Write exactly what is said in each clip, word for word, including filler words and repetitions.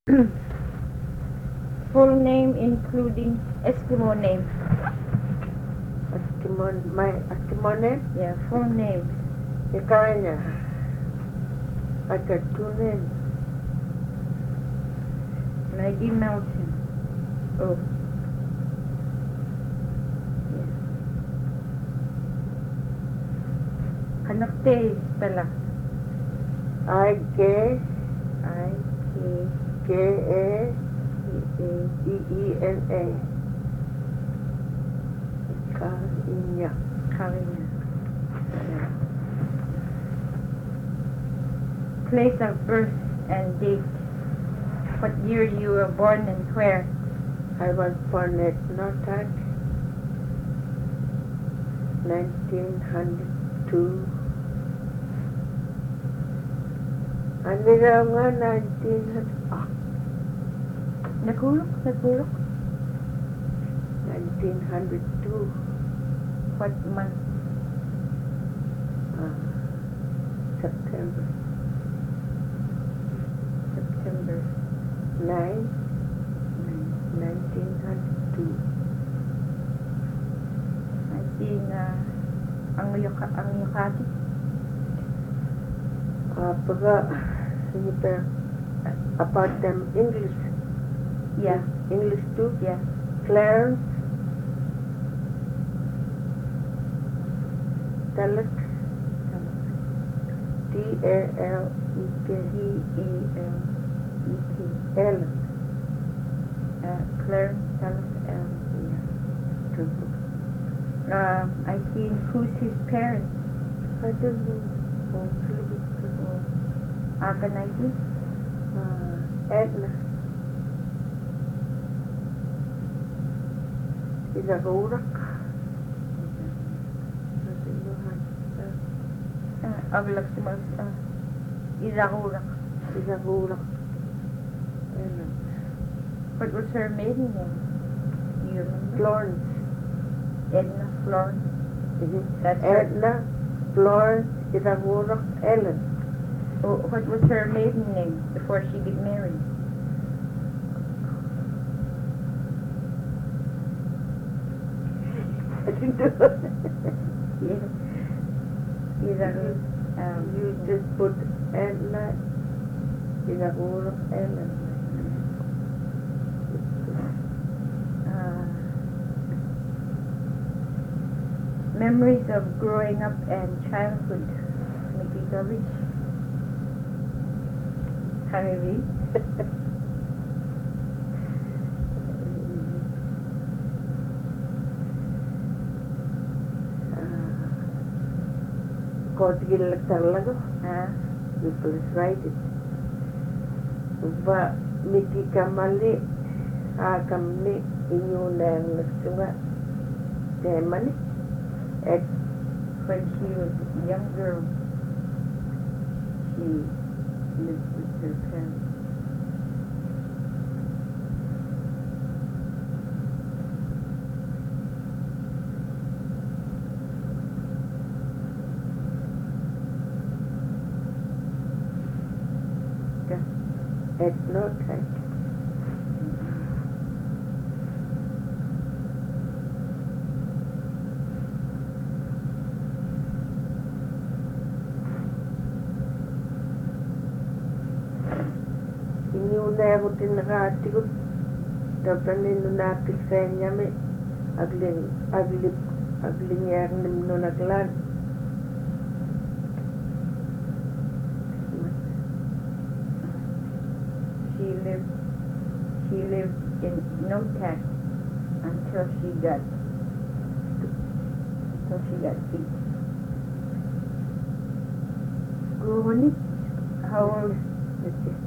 Full name including Eskimo name. Eskimo, my Eskimo name? Yeah, full names. Ikaranya. I got two names. Lady Melton. Oh. Yeah. Anak te pala. I K I K K A A E E N A. Karinya. Karina. Yeah. Place of birth and date. What year you were born and where? I was born at Northak, nineteen hundred two. And around nineteen hundred, ah, Nakulok, nakulok. nineteen hundred two. What month? Uh, September September ninth, ninth. nineteen hundred two. I see na ang yuka, ang yukati. Uh, Pagka, sige pa, about them English, Yeah, English too. yeah. Clarence, Talek, T A L E K, D E L E K. L. Uh, Claire Talas L. Yeah. Uh, I see who's his parents. I don't know. Oh, Philip. Akanagi. Uh, Edna. Is a Gorak. Uh, Aglak si Mas. Uh, Izahurak. Is a Gorak. What was her maiden name? Do you remember? Florence. Edna Florence. Mhm. That's her. Edna, Florence, is a Gorak, Ellen. Oh, what was her maiden name before she got married? I didn't know. Yeah. Izahurak. Um, You just put Edna, is a Gorak, Ellen. uh, memories of growing up and childhood. Maybe the rich. Harry. Kotigil talaga. Ah, You please write it. Va miki kamali akamni inyo nang nagsunga. Temani. At when she was a young girl, she lived with her parents. at no time. Iniunayagutin nakaatikot tapos ninunakil sa inyami agling aglip aglinyar nimnunaglan. She lived she lived in Notak until she got until she got sick. Grown how old is this?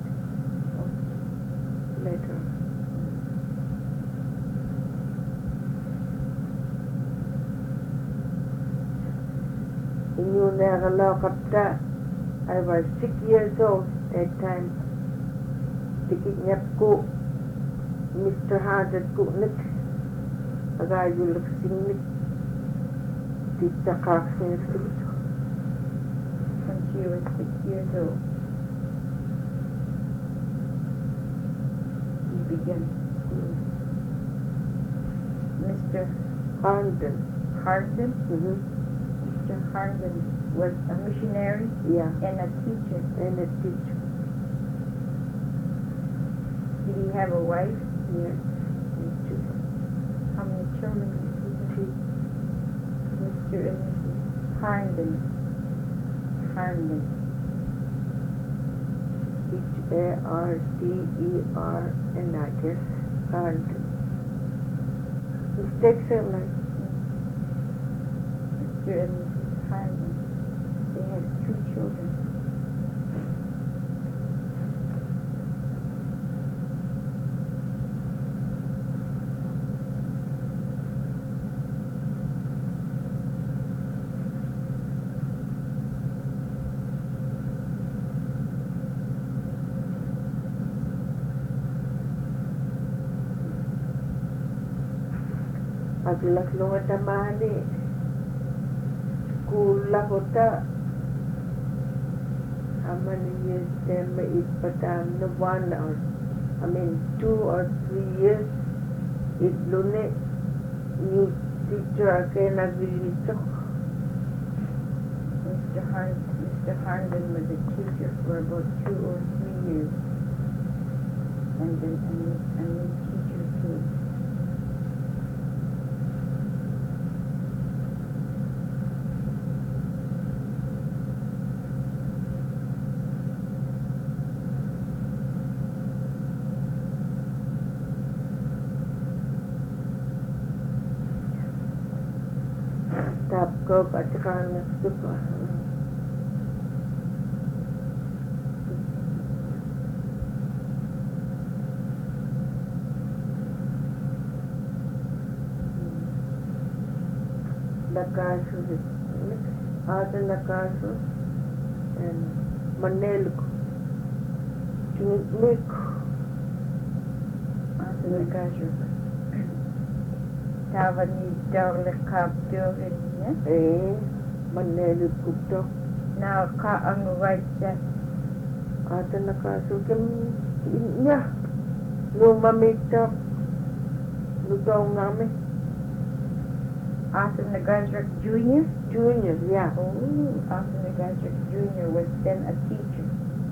Later. Inyunayagalaw I was six years old that time. Tikitnyap ko Mister Haddad ko nik agayulak singnik tita kaksin When she was six years old. again. Mister Harden. Harden. Mm-hmm. Mister Harden was a missionary Yeah. and a teacher. And a teacher. Did he have a wife? Yes. And children. How many children did he have? Three. Mister and Missus Harden. Harden. H A R D E R N I guess. Harden. Mistakes are like Mister and Missus Harden. They had two children. aglaklong at amani. Kula ko ta. Amani years then may it patam no one or I mean two or three years it lune new teacher again agilito. Mister Harden, Mister Harden was a teacher for about two or three years. And then a new, a new teacher came. Tap ko at saka gusto ko. Nakaso ada nakaso and manel ko. Kinik ko. After the graduate. Tava ni dawle kaptyo rin niya. Eh, manel ko to. Now ka ang right set. Ada nakaso kim niya. Lumamita. Lugaw ngami. After the graduate junior. Junior, yeah. Oh, after the graduate junior was then a teacher.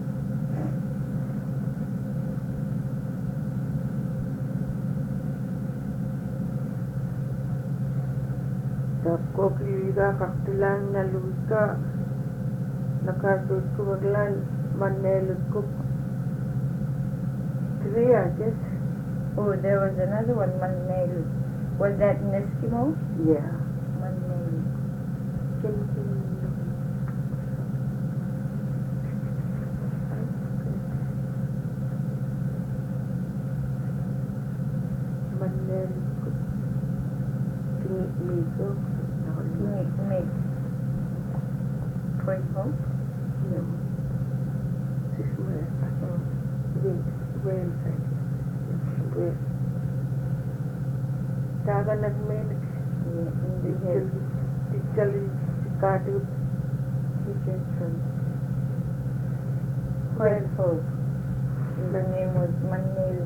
Tapos kiliga kaktilan na luka. Nakasud ko waglan manelod ko. Three, I guess. Oh, there was another one, Manel. Was that an Eskimo? Yeah. Manel. Kim kim. Manelod ko. Kinigo. Make, make. Point home? No. This is where I thought. Where inside. Where? Taga nagmelik. In the head. Tichali katu. Teachers from Point Hope. The name was Manel.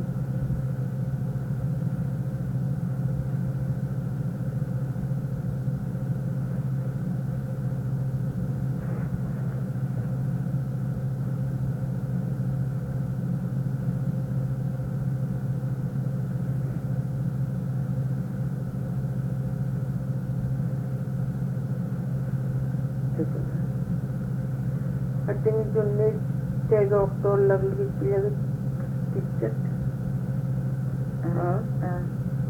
Ating doon ni Tego Oktor lagi pilih tiket. Uh, uh,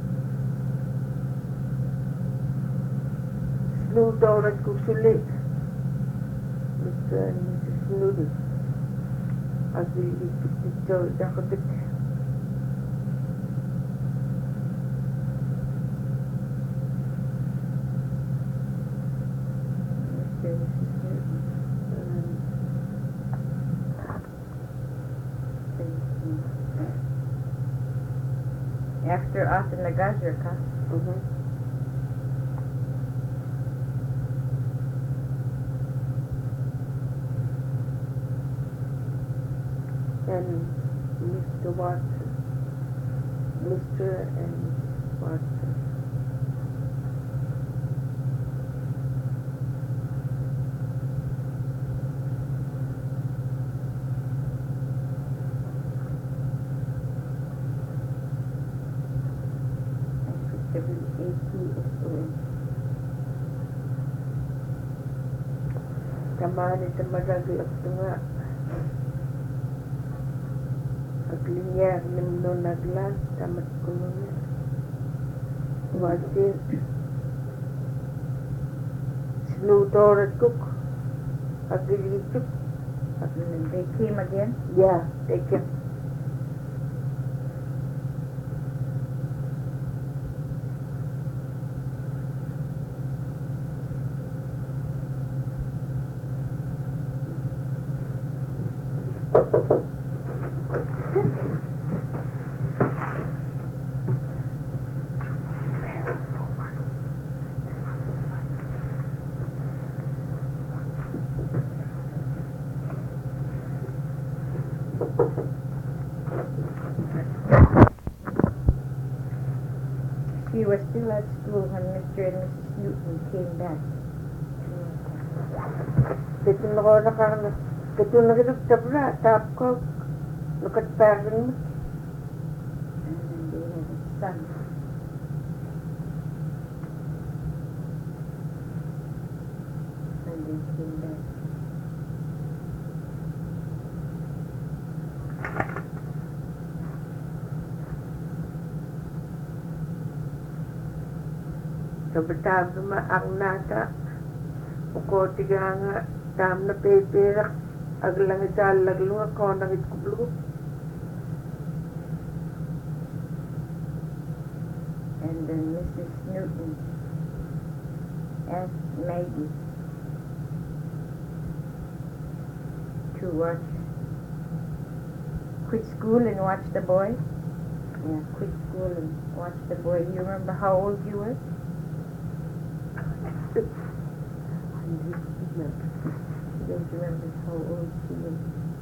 Snow daurat ko sulit. Bukan snow ni. Agil itu dah ketik. Mister After Asa Nagazir, huh? Mhm. And Mister Watson. Mister and Missus Watson. W A T S O N. Tamaan ito madaglag ito nga. Aglinya nimno naglas tamat kuno na. Wasin Slutor cook. Agilituk. And they came again. Yeah, take it. She was still at school when Mister and Missus Newton came back. Dito na ko nakakana. Dito na kita tabla. Tap ko. Look at parang. And then they had a son. When they came back. Sabatag ma ang nata. Uko tiga nga. Tam na peperak. Aglang italag lunga ko nang itkublo. And then Missus Newton asked Maggie to watch, quit school and watch the boy. Yeah, quit school and watch the boy. You remember how old you were? I don't remember. You don't remember how old she was?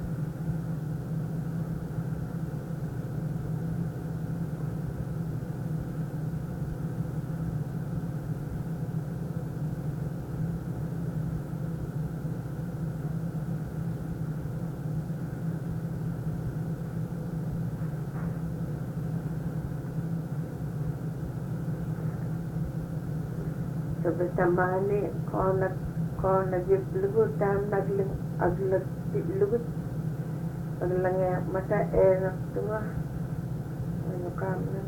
Sabatamani ko nag ko nagiplugo tam nagling aglag lugut aglang mata enak tunga ano kam nan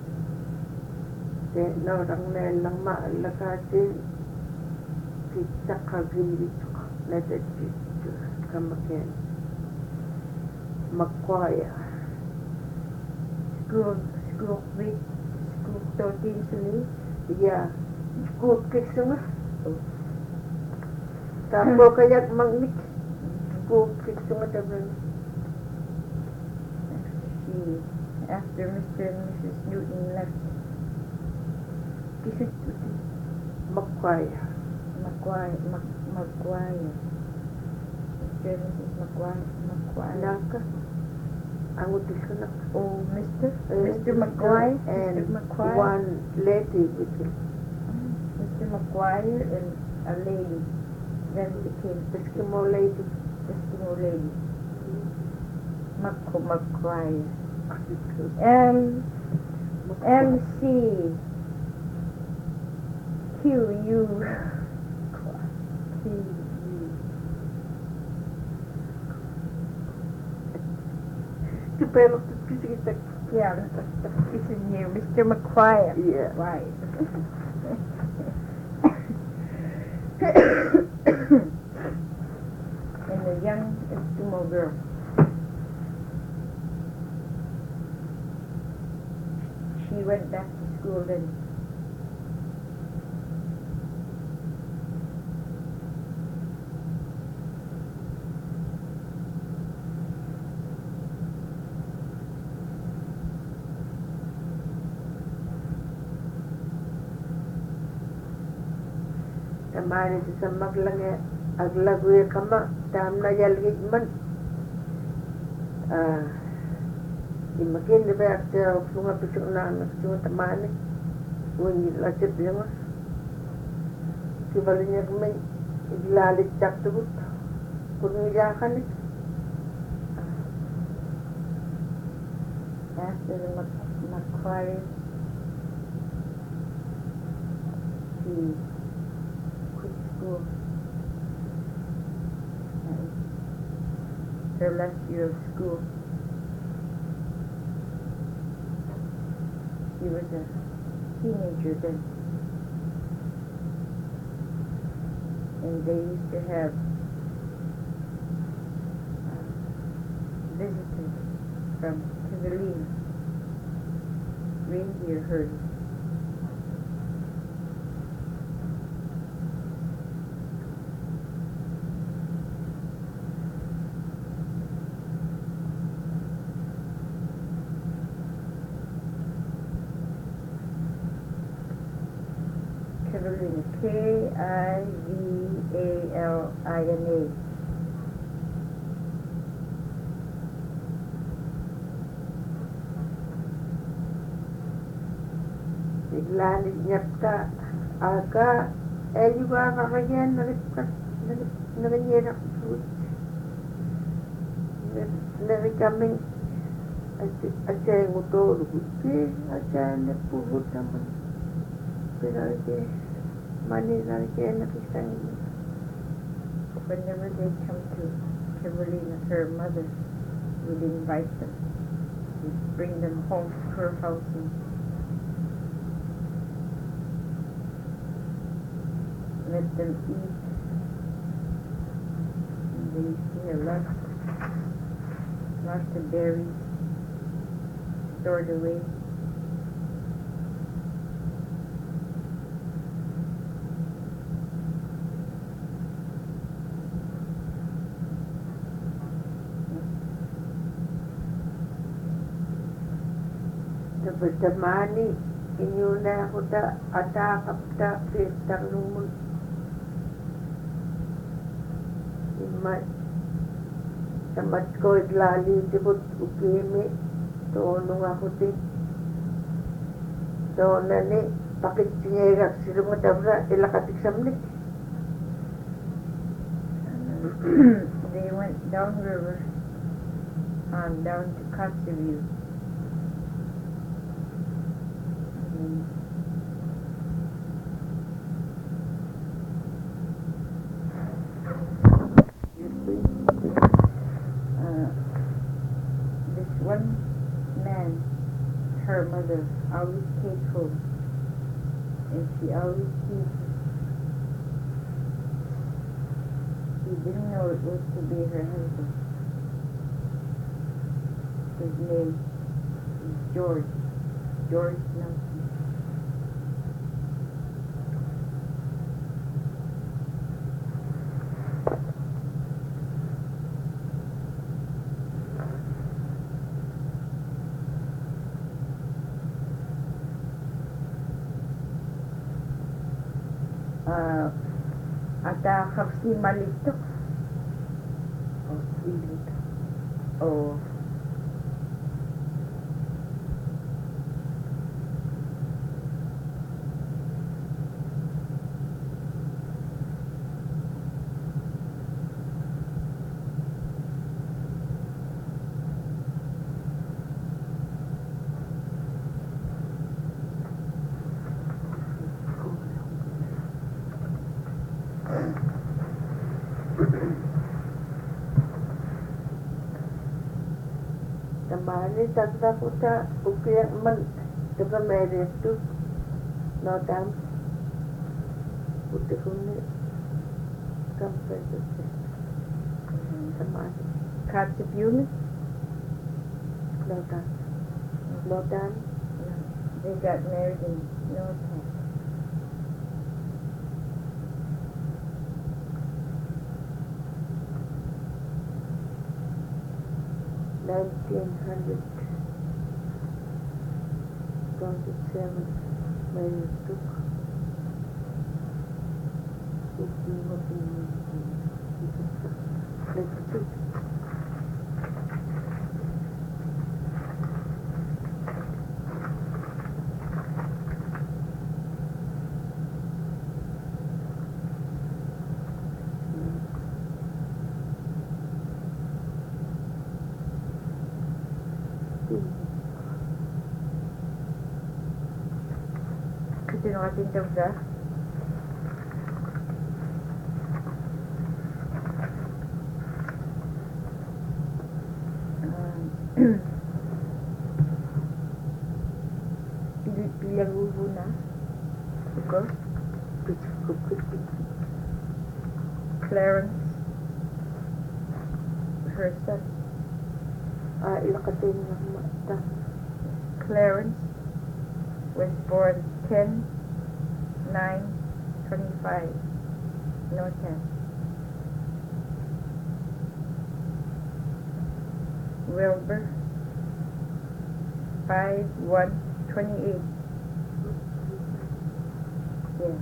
de no rang ne lang ma lakati kita kagili na de kamaken makwaya School, school week, school thirteen sili. yeah school kik semua tapo kayak mangnik school kik semua taban She, after Mister and Missus Newton left, kisut makwaya Maguire, Mac- Maguire. Mister and Missus Maguire, Maguire. naka ang utis ko na Oh, Mister Mister Maguire, and Mister Maguire. one lady with him. Mister Maguire and a lady. Then became Eskimo lady. Eskimo lady. Mac- Maguire. M M C Q U Q U. Pero kasi kita Yeah, this is new, Mister Maguire. yeah. Right. And a young Eskimo girl. She went back to school then. Tamani sa maglange aglaguye kama tam na yalgit man ah Imagine ba akta sunga pisong na na sunga tamane. When you like it, you know. Kibalinya kami iglalit jak tubut. Kung niyakan it. After the Mac- Macquarie, she quit school. That was her last year of school. She was a teenager then. And they used to have uh, visitors from Kivalina, reindeer herders. Kivalina, K I V A L I N A. Iglalit niya ka. Aga, eh juga kakayan narikat nariyerak food. Nari kaming aja yang utol buti aja na puhut naman. Pero ite mani nari kaya nakisang Whenever they come to Kivalina, her mother would invite them. She'd bring them home to her house and let them eat. And they used to have lots, lots of berries stored away. Nabatamani inyo na ako da atakap da pitang lumul. Imat tamat ko iglali dibut ukimi tono ako din. So nani pakit tinyerak silunga dabra ilakatik samnik. They went downriver, um, down to Kotzebue. And uh, this one man, her mother, always takes home, and she always sees him. She didn't know it was to be her husband. His name is George, George Nelson. Uh, ata kapsi malitok. Oh, ilit. Oh. Tamani tagda ko ta ukiyak man taga meres tu no dam puti ko ni kampai tu tamani Kotzebue? no dam no dam They got married in Norfolk. nineteen hundred twenty-seven meres tu uki mo let's see Ito na ating tabla. Pilang ubo na. Iko. Clarence. Her son. Ah, ilakatin ng mata. Clarence was born ten nine twenty-five. No test. Wilbur five one twenty-eight. Yeah.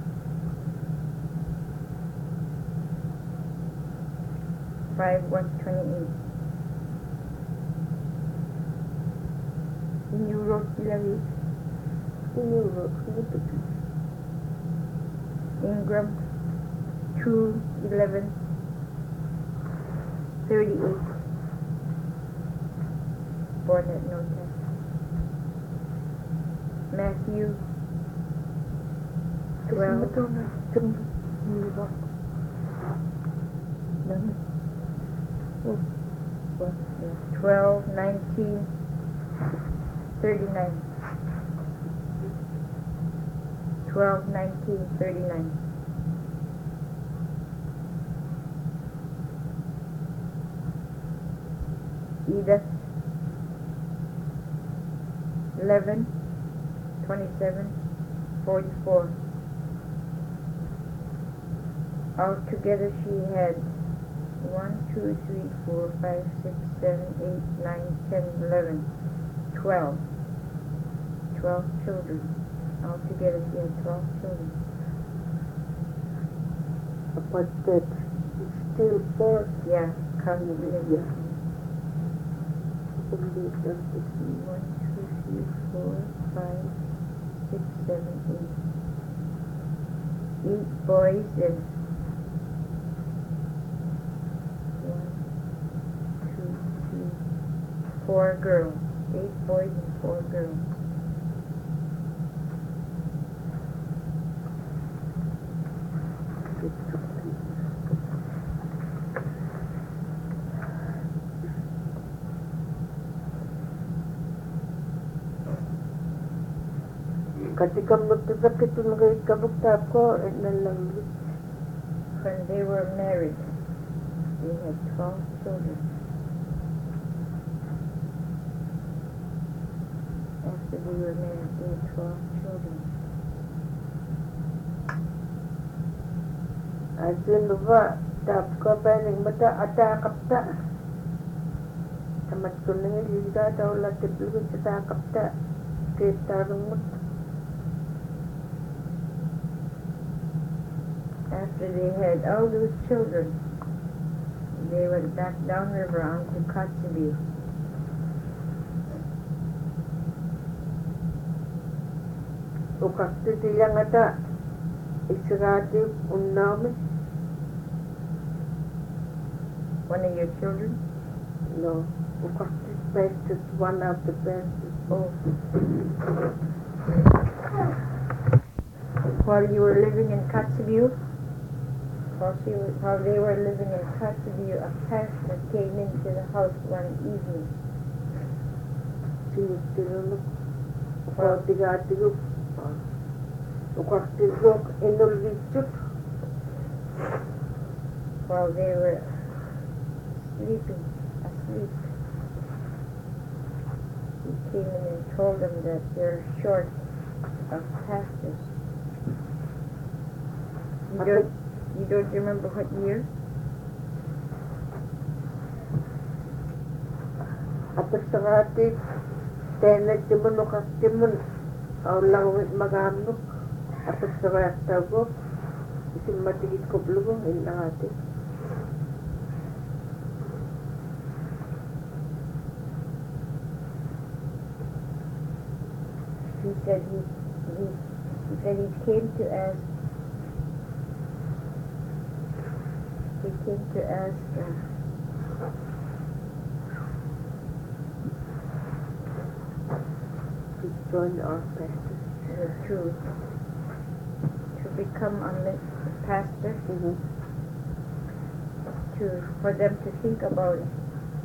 five one twenty-eight. In Europe, Hillary. In Europe, Ingram two eleven thirty-eight. Born at no test. Matthew twelve. twelve nineteen thirty-nine. twelve nineteen thirty-nine. Edith eleven twenty-seven forty-four. Altogether she had one, two, three, four, five, six, seven, eight, nine, ten, eleven, twelve. Twelve children. Altogether she had twelve children. But that still four. Yeah, counting together. Yeah. One, two, three, four, five, six, seven, eight. Eight boys and one, two, three, four girls. Eight boys and four girls. Ketika magkasakit yung mga ikabukta ko, eh, nalang. When they were married, they had twelve children. After they were married, they had twelve children. Asin ba, tap ko pa ng mata atakap ta. Tamat ko na nga, liga daw latip lugo sa takap ta. Kita rumot. After they had all those children, they went back downriver onto Kotzebue. Ukakti silang ata, isirati unnami. One of your children? No, ukakti best is one of the best. Oh. While you were living in Kotzebue, while, she was, while they were living in Kotzebue, a pastor came into the house one evening. She was still ukakti gati ko. Ukakti ko inulvichut. While they were sleeping, asleep. He came in and told them that they're short of pastors. You don't, you don't remember what year? Atas sakati, tenet timun ukakti mun. Aw langwit magamuk. Atas sakati ko, isin matigit ko blugong inangati. He said he, he, he said he came to ask, he came to ask uh, join our pastor. uh, to to become a mi- pastor, Mm-hmm. to for them to think about it.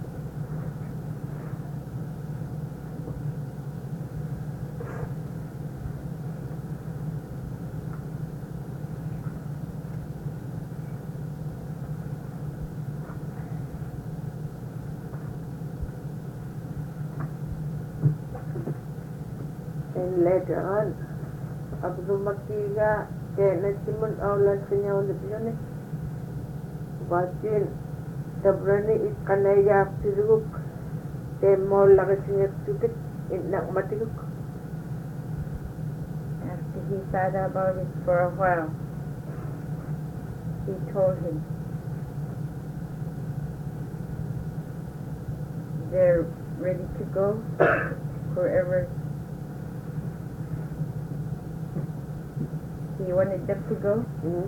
And later on, Abdul Makiga, kaya nagsimul aulan sa niya ulit yun eh. Wasin, tabrani ikanaya tiruk, kaya mo laki siya tukit, inak matiguk. After he thought about it for a while, he told him, they're ready to go wherever he wanted them to go. Mm-hmm.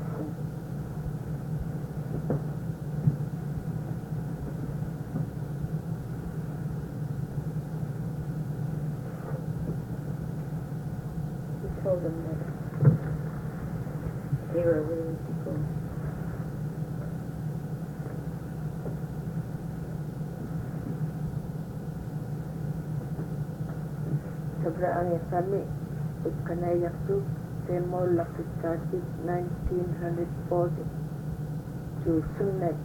He told them that they were willing to go. Sabra ang kami, ikanaya tu, kaya mo laki katik nineteen forty to Sunet.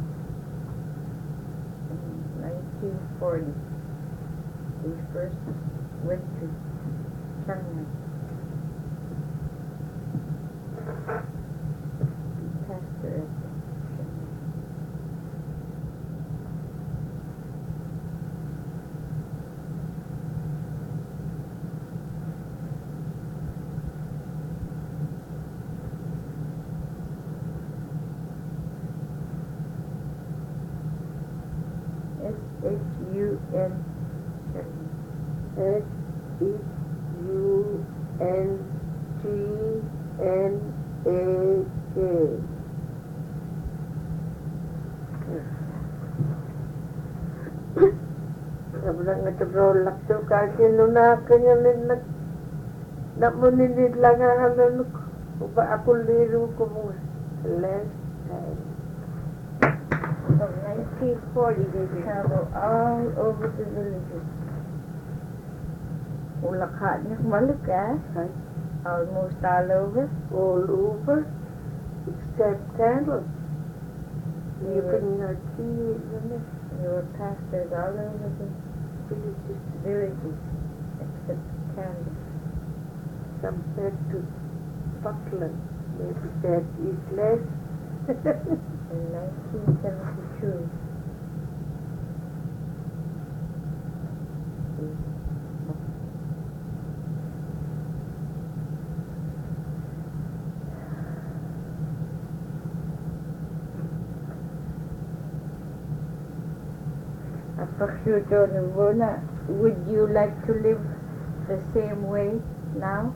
In nineteen forty, we first went to Shanghai. Pastor at Shanghai. S H U N Shanghai. S H U N T N A K. Sabra nga tabro lakso kasi nuna kanya nina na mo ninid lang ang halunok. Upa ako liru ko mo. Last time. From nineteen forty, they traveled all over the villages. Ulakad na malaka, Right? almost all over. All over except Candle. They You were, can not see it, you know. they were pastors all over the Villages villages, except Canada. compared to Buckland. Maybe that is less. In nineteen seventy-two, Apaksuto Nirvana, would you like to live the same way now?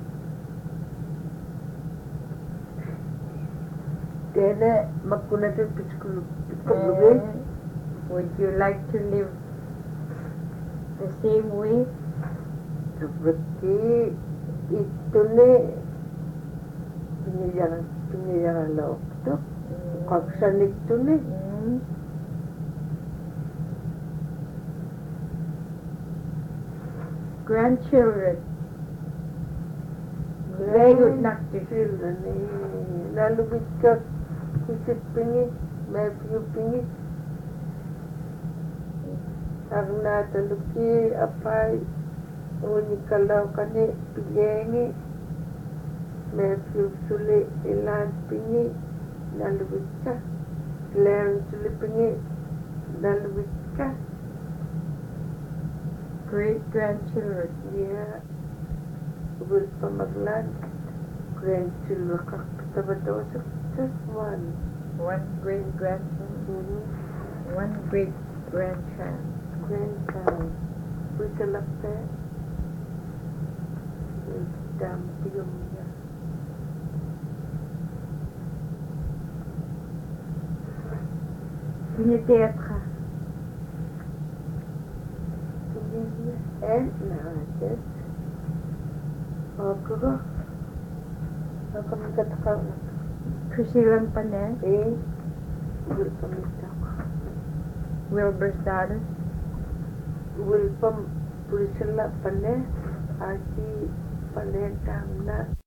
Tena magkunatan piskul Uh, piskul would you like to live the same way? seperti itu ne penyiaran penyiaran lauk tu kaksan itu ne Mm. Grandchildren. Very good doctor. children ne lalu bicara kusit pingit Matthew pingit karena teluki apa uni kalau kane piyengi Matthew sule ilan pingit lalu bicara Claire sule pingit lalu bicara Great grandchildren. dia ubul pamaglan grandchildren kak betul-betul just one. One great grandchild. Mm-hmm. One great grandchild. Grandchild. Bisa lapet. Damping niya. Piniteatra. Tingin niya. Eh, naajes. Ogo. Ogo magkatakaw na. Priscilla Panes, Eh, Wilpam ito. Wilbur Status, Wilpam Priscilla Panes, Archie Panentang na